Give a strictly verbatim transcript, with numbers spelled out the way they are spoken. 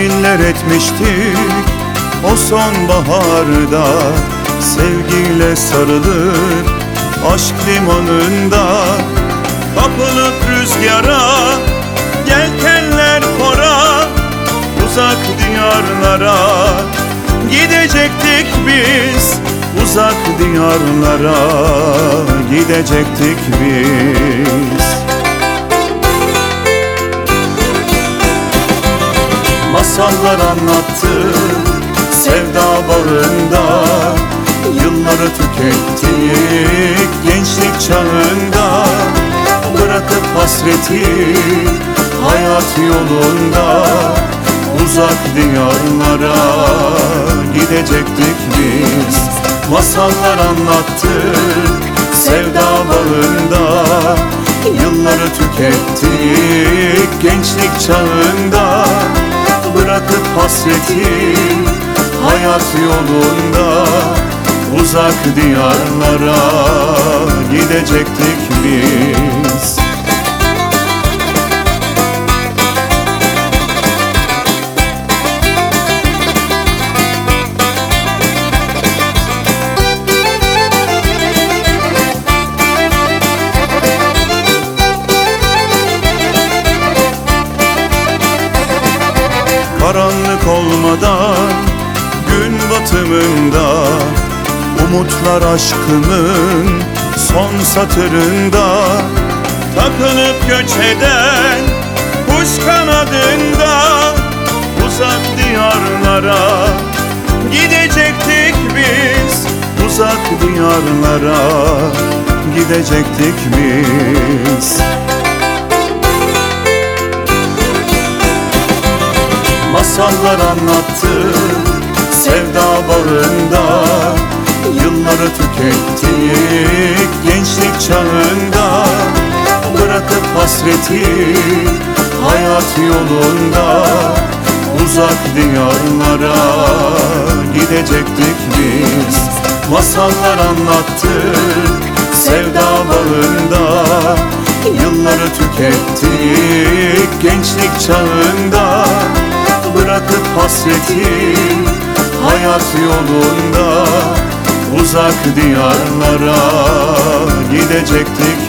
Yeminler etmiştik o sonbaharda, sevgiyle sarılıp aşk limanında. Kapılıp rüzgara, yelkenler fora, uzak diyarlara gidecektik biz. Uzak diyarlara gidecektik biz. Masallar anlattı sevda bağında, yılları tükettik gençlik çağında. Bırakıp hasreti hayat yolunda, uzak diyarlara gidecektik biz. Masallar anlattık sevda bağında, yılları tükettik gençlik çağında. Bırakıp hasreti hayat yolunda, uzak diyarlara gidecektik biz. Karanlık olmadan gün batımında, umutlar aşkımın son satırında. Takılıp göç eden kuş kanadında, uzak diyarlara gidecektik biz. Uzak diyarlara gidecektik biz. Masallar anlattı sevda bağında, yılları tükettik gençlik çağında. Bırakıp hasreti hayat yolunda, uzak diyarlara gidecektik biz. Masallar anlattık sevda bağında, yılları tükettik gençlik çağında. Bırakıp hasreti hayat yolunda, uzak diyarlara gidecektik